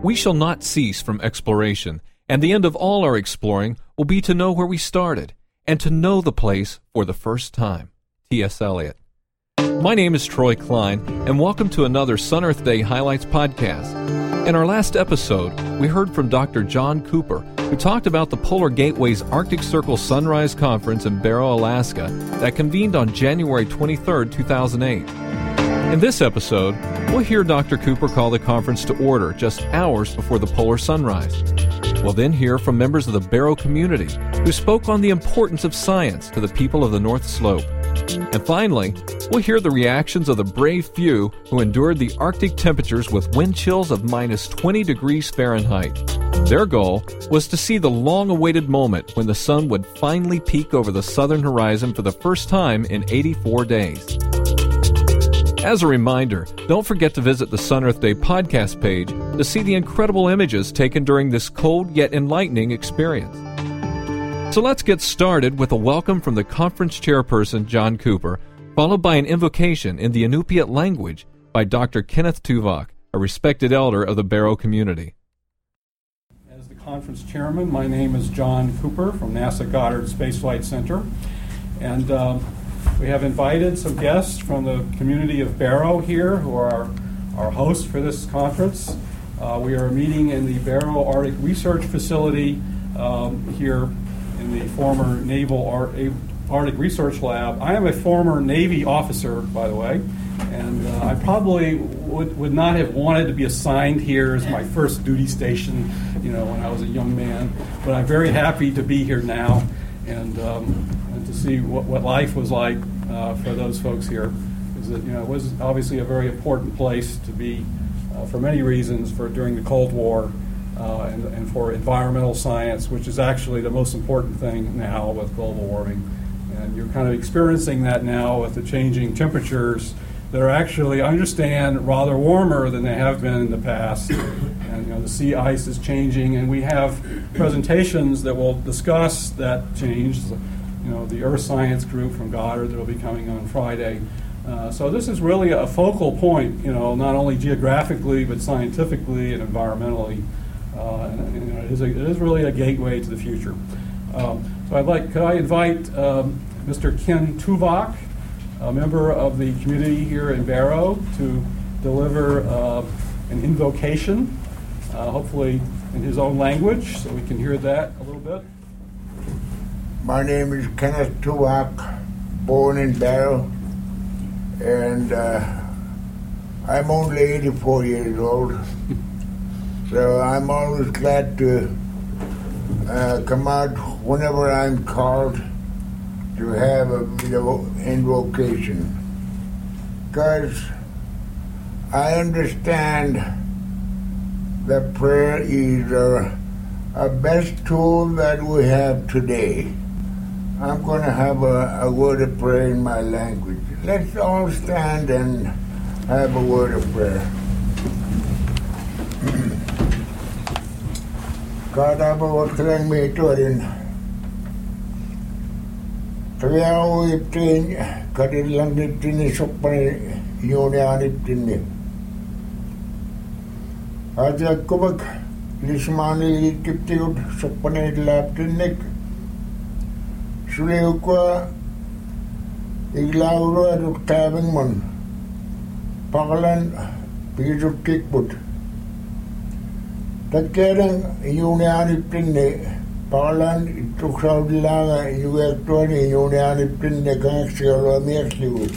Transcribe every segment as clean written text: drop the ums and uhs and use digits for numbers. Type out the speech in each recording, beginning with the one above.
We shall not cease from exploration, and the end of all our exploring will be to know where we started, and to know the place for the first time. T.S. Eliot. My name is Troy Klein, and welcome to another Sun Earth Day Highlights podcast. In our last episode, we heard from Dr. John Cooper, who talked about the Polar Gateway's Arctic Circle Sunrise Conference in Barrow, Alaska, that convened on January 23, 2008. In this episode, we'll hear Dr. Cooper call the conference to order just hours before the polar sunrise. We'll then hear from members of the Barrow community who spoke on the importance of science to the people of the North Slope. And finally, we'll hear the reactions of the brave few who endured the Arctic temperatures with wind chills of minus 20 degrees Fahrenheit. Their goal was to see the long-awaited moment when the sun would finally peak over the southern horizon for the first time in 84 days. As a reminder, don't forget to visit the Sun Earth Day podcast page to see the incredible images taken during this cold yet enlightening experience. So let's get started with a welcome from the conference chairperson, John Cooper, followed by an invocation in the Inupiat language by Dr. Kenneth Tuvok, a respected elder of the Barrow community. As the conference chairman, my name is John Cooper from NASA Goddard Space Flight Center, and we have invited some guests from the community of Barrow here who are our hosts for this conference. We are meeting in the Barrow Arctic Research Facility here in the former Naval Arctic Research Lab. I am a former Navy officer, by the way, and I probably would not have wanted to be assigned here as my first duty station, when I was a young man. But I'm very happy to be here now and to see what life was like for those folks here. Because it was obviously a very important place to be for many reasons during the Cold War. And for environmental science, which is actually the most important thing now with global warming. And you're kind of experiencing that now with the changing temperatures that are actually, I understand, rather warmer than they have been in the past. And the sea ice is changing, and we have presentations that will discuss that change. The Earth Science group from Goddard that will be coming on Friday. So this is really a focal point, not only geographically but scientifically and environmentally. It is really a gateway to the future. So could I invite Mr. Ken Tuvok, a member of the community here in Barrow, to deliver an invocation, hopefully in his own language, so we can hear that a little bit. My name is Kenneth Tuvok, born in Barrow, and I'm only 84 years old. So I'm always glad to come out whenever I'm called to have a invocation. Because I understand that prayer is our best tool that we have today. I'm going to have a word of prayer in my language. Let's all stand and have a word of prayer. Kaadabavatkalang meitorin. Tawiao iptin kadilang niptin sokpani yunian iptin ni. Aja kubak lismani kiptiud sokpani laptin nik. Suliukwa iglauro aduk tabing mon. Pakalan pijuk kikput. Tagkerang yunian iptinne, pakalan ituksaudilanga yuektuani yunian iptinne kangsiyalo miekliwut.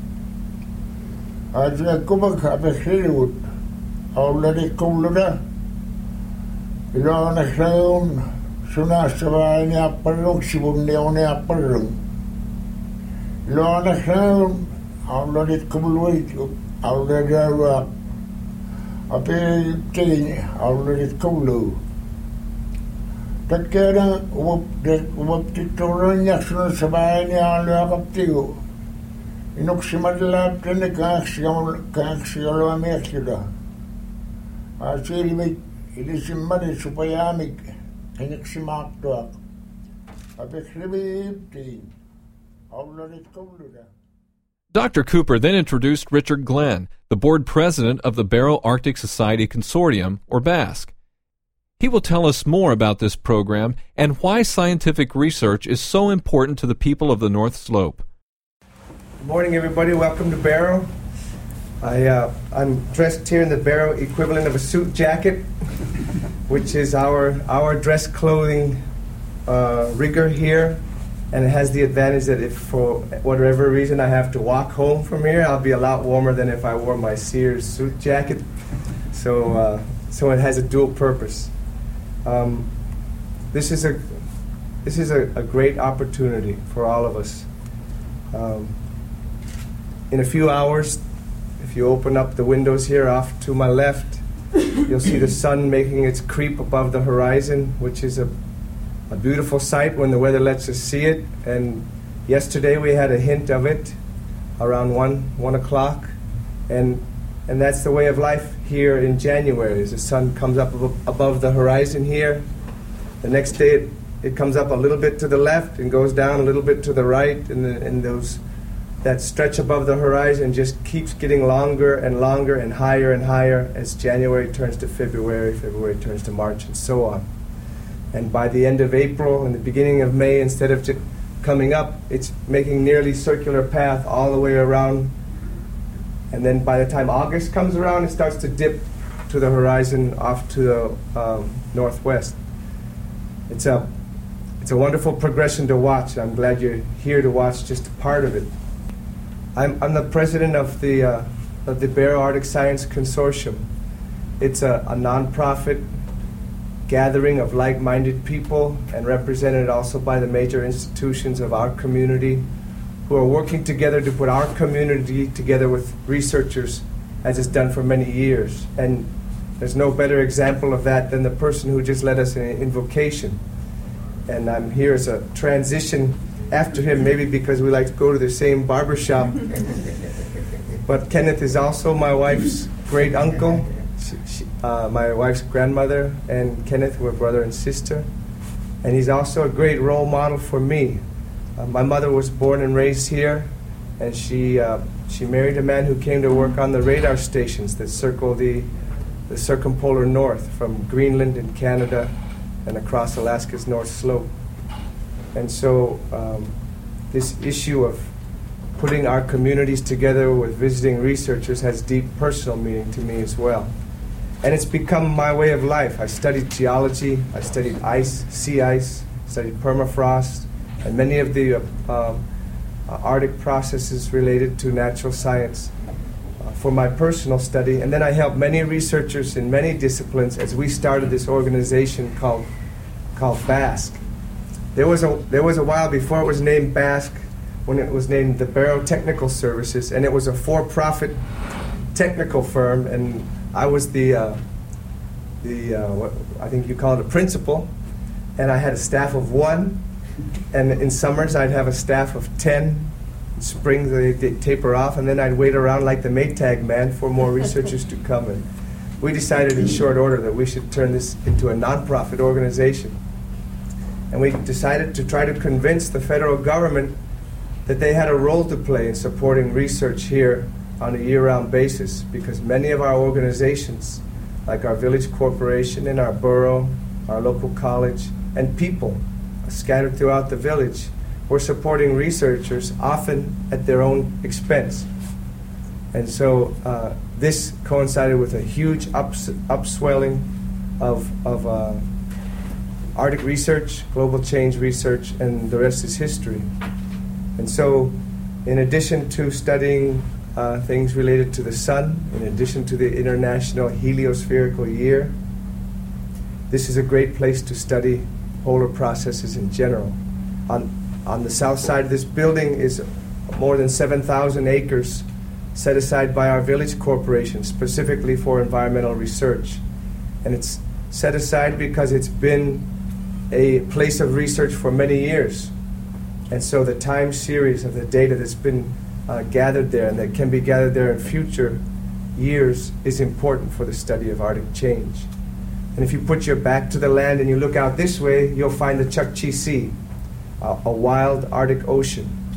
Aja kubak apekliwut, auladi kumluda, ilo naklayon sunasabay ni aparung sibundeon ni aparung. Ilo naklayon auladi kumluit, auladi awak. Ape ting already kulu. Takera wop titoran national sabay ni ala kaptigo. Inoksimadlap tene kaksiyalo amekida. Asilmit ilisimani supayamik Dr. Cooper then introduced Richard Glenn, the board president of the Barrow Arctic Society Consortium, or BASC. He will tell us more about this program and why scientific research is so important to the people of the North Slope. Good morning, everybody. Welcome to Barrow. I'm dressed here in the Barrow equivalent of a suit jacket, which is our dress clothing rigor here. And it has the advantage that if for whatever reason I have to walk home from here, I'll be a lot warmer than if I wore my Sears suit jacket. So it has a dual purpose. This is a great opportunity for all of us. In a few hours, if you open up the windows here off to my left, you'll see the sun making its creep above the horizon, which is a beautiful sight when the weather lets us see it. And yesterday we had a hint of it around 1 o'clock. And that's the way of life here in January. As the sun comes up above the horizon here, the next day it comes up a little bit to the left and goes down a little bit to the right, and that stretch above the horizon just keeps getting longer and higher as January turns to February turns to March, and so on. And by the end of April and the beginning of May, instead of just coming up, it's making nearly circular path all the way around. And then by the time August comes around, it starts to dip to the horizon off to the northwest. It's a wonderful progression to watch. I'm glad you're here to watch just a part of it. I'm the president of the Barrow Arctic Science Consortium. It's a nonprofit gathering of like-minded people and represented also by the major institutions of our community who are working together to put our community together with researchers as it's done for many years. And there's no better example of that than the person who just led us in an invocation. And I'm here as a transition after him, maybe because we like to go to the same barbershop. But Kenneth is also my wife's great uncle. My wife's grandmother and Kenneth were brother and sister. And he's also a great role model for me. My mother was born and raised here, and she married a man who came to work on the radar stations that circle the circumpolar north from Greenland and Canada and across Alaska's North Slope. And so this issue of putting our communities together with visiting researchers has deep personal meaning to me as well. And it's become my way of life. I studied geology, I studied ice, sea ice, studied permafrost, and many of the Arctic processes related to natural science for my personal study. And then I helped many researchers in many disciplines as we started this organization called BASC. There was a while before it was named BASC when it was named the Barrow Technical Services, and it was a for-profit technical firm, and I was what I think you call it a principal, and I had a staff of 1, and in summers I'd have a staff of 10. In spring they'd taper off, and then I'd wait around like the Maytag man for more researchers to come. And we decided in short order that we should turn this into a nonprofit organization. And we decided to try to convince the federal government that they had a role to play in supporting research here on a year-round basis, because many of our organizations, like our village corporation and our borough, our local college, and people scattered throughout the village, were supporting researchers, often at their own expense. And so this coincided with a huge upswelling of Arctic research, global change research, and the rest is history. And so in addition to studying things related to the sun, in addition to the International Heliospherical Year, this is a great place to study polar processes in general. On the south side of this building is more than 7,000 acres set aside by our village corporation specifically for environmental research. And it's set aside because it's been a place of research for many years. And so the time series of the data that's been gathered there and that can be gathered there in future years is important for the study of Arctic change. And if you put your back to the land and you look out this way, you'll find the Chukchi Sea, a wild Arctic ocean.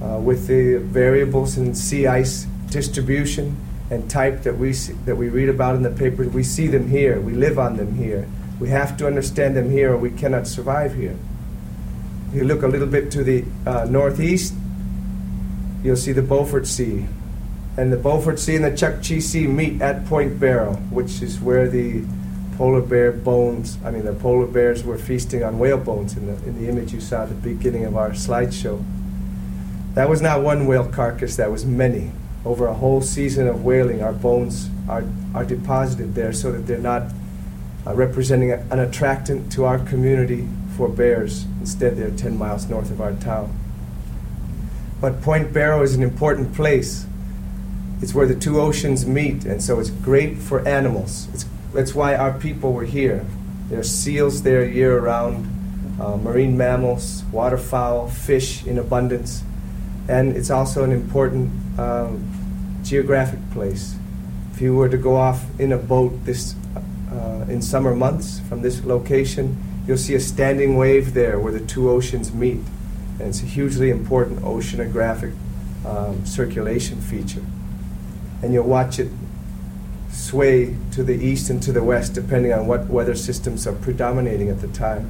with the variables in sea ice distribution and type that we read about in the paper. We see them here. We live on them here. We have to understand them here or we cannot survive here. If you look a little bit to the northeast, you'll see the Beaufort Sea. And the Beaufort Sea and the Chukchi Sea meet at Point Barrow, which is where the polar bears were feasting on whale bones in the image you saw at the beginning of our slideshow. That was not one whale carcass, that was many. Over a whole season of whaling, our bones are deposited there so that they're not representing an attractant to our community for bears. Instead, they're 10 miles north of our town. But Point Barrow is an important place. It's where the two oceans meet, and so it's great for animals. That's why our people were here. There are seals there year-round, marine mammals, waterfowl, fish in abundance, and it's also an important geographic place. If you were to go off in a boat in summer months from this location, you'll see a standing wave there where the two oceans meet, and it's a hugely important oceanographic circulation feature. And you'll watch it sway to the east and to the west depending on what weather systems are predominating at the time.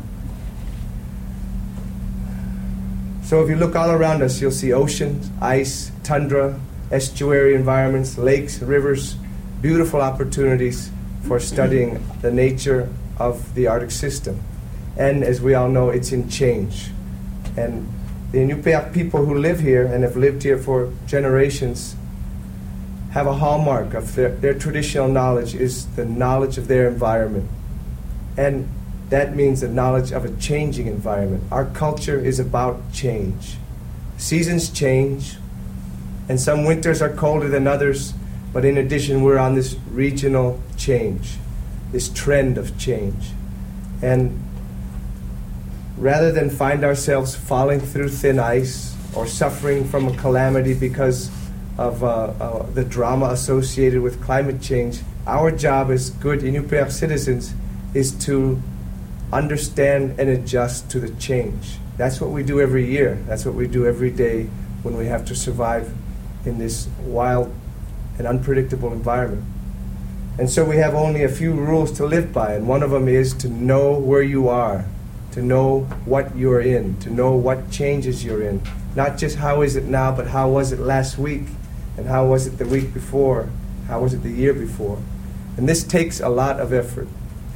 So if you look all around us, you'll see oceans, ice, tundra, estuary environments, lakes, rivers, beautiful opportunities for studying the nature of the Arctic system. And as we all know, it's in change. And the Inupiaq people who live here and have lived here for generations have a hallmark of their traditional knowledge is the knowledge of their environment. And that means the knowledge of a changing environment. Our culture is about change. Seasons change, and some winters are colder than others, but in addition, we're on this regional change, this trend of change. And rather than find ourselves falling through thin ice or suffering from a calamity because of the drama associated with climate change, our job as good Inupiaq citizens is to understand and adjust to the change. That's what we do every year. That's what we do every day when we have to survive in this wild and unpredictable environment. And so we have only a few rules to live by, and one of them is to know where you are, to know what you're in, to know what changes you're in. Not just how is it now, but how was it last week, and how was it the week before, how was it the year before. And this takes a lot of effort.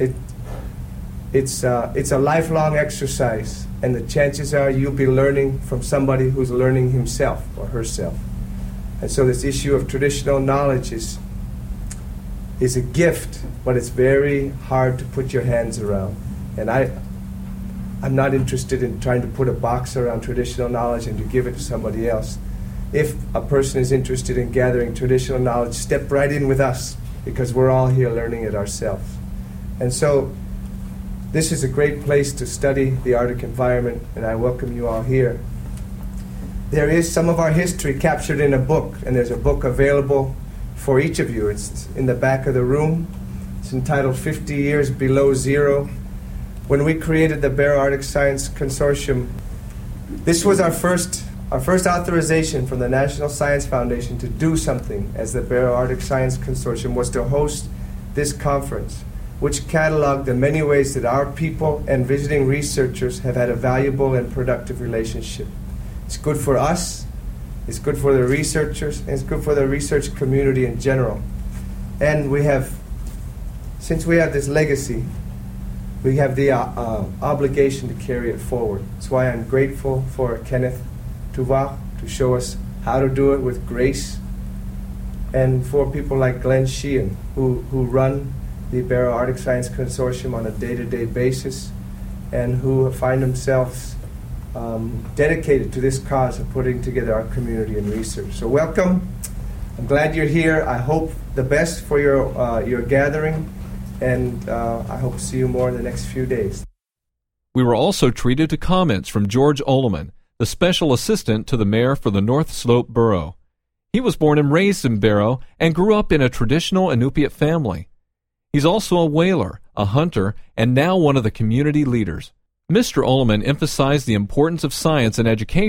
It's a lifelong exercise, and the chances are you'll be learning from somebody who's learning himself or herself. And so this issue of traditional knowledge is a gift, but it's very hard to put your hands around. And I'm not interested in trying to put a box around traditional knowledge and to give it to somebody else. If a person is interested in gathering traditional knowledge, step right in with us, because we're all here learning it ourselves. And so this is a great place to study the Arctic environment, and I welcome you all here. There is some of our history captured in a book, and there's a book available for each of you. It's in the back of the room. It's entitled 50 Years Below Zero. When we created the Barrow Arctic Science Consortium, this was our first authorization from the National Science Foundation to do something as the Barrow Arctic Science Consortium was to host this conference, which cataloged the many ways that our people and visiting researchers have had a valuable and productive relationship. It's good for us, it's good for the researchers, and it's good for the research community in general. And since we have this legacy, we have the obligation to carry it forward. That's why I'm grateful for Kenneth Tuvok to show us how to do it with grace, and for people like Glenn Sheehan who run the Barrow Arctic Science Consortium on a day-to-day basis and who find themselves dedicated to this cause of putting together our community and research. So welcome. I'm glad you're here. I hope the best for your gathering, and I hope to see you more in the next few days. We were also treated to comments from George Oleman, the special assistant to the mayor for the North Slope Borough. He was born and raised in Barrow and grew up in a traditional Inupiat family. He's also a whaler, a hunter, and now one of the community leaders. Mr. Oleman emphasized the importance of science and education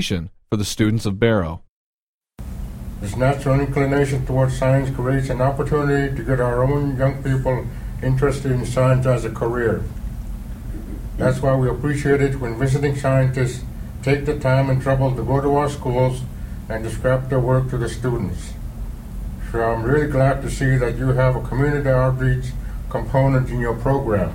for the students of Barrow. This natural inclination towards science creates an opportunity to get our own young people interested in science as a career. That's why we appreciate it when visiting scientists take the time and trouble to go to our schools and describe their work to the students. So I'm really glad to see that you have a community outreach component in your program.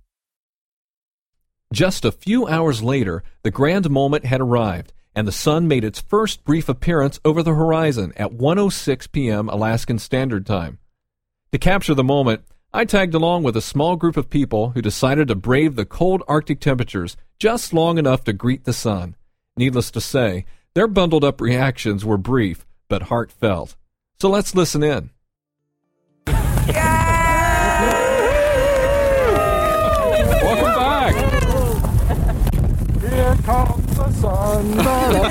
Just a few hours later, the grand moment had arrived, and the sun made its first brief appearance over the horizon at 1:06 p.m. Alaskan Standard Time. To capture the moment, I tagged along with a small group of people who decided to brave the cold Arctic temperatures just long enough to greet the sun. Needless to say, their bundled-up reactions were brief but heartfelt. So let's listen in. Welcome back. Here comes the sun.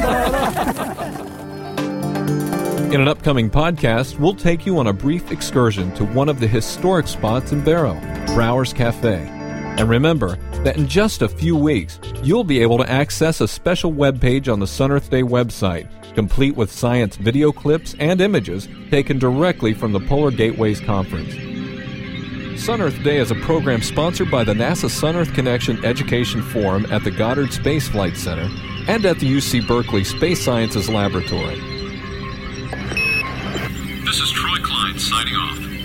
In an upcoming podcast, we'll take you on a brief excursion to one of the historic spots in Barrow, Brower's Cafe. And remember that in just a few weeks, you'll be able to access a special webpage on the Sun Earth Day website, complete with science video clips and images taken directly from the Polar Gateways Conference. Sun Earth Day is a program sponsored by the NASA Sun Earth Connection Education Forum at the Goddard Space Flight Center and at the UC Berkeley Space Sciences Laboratory. This is Troy Klein signing off.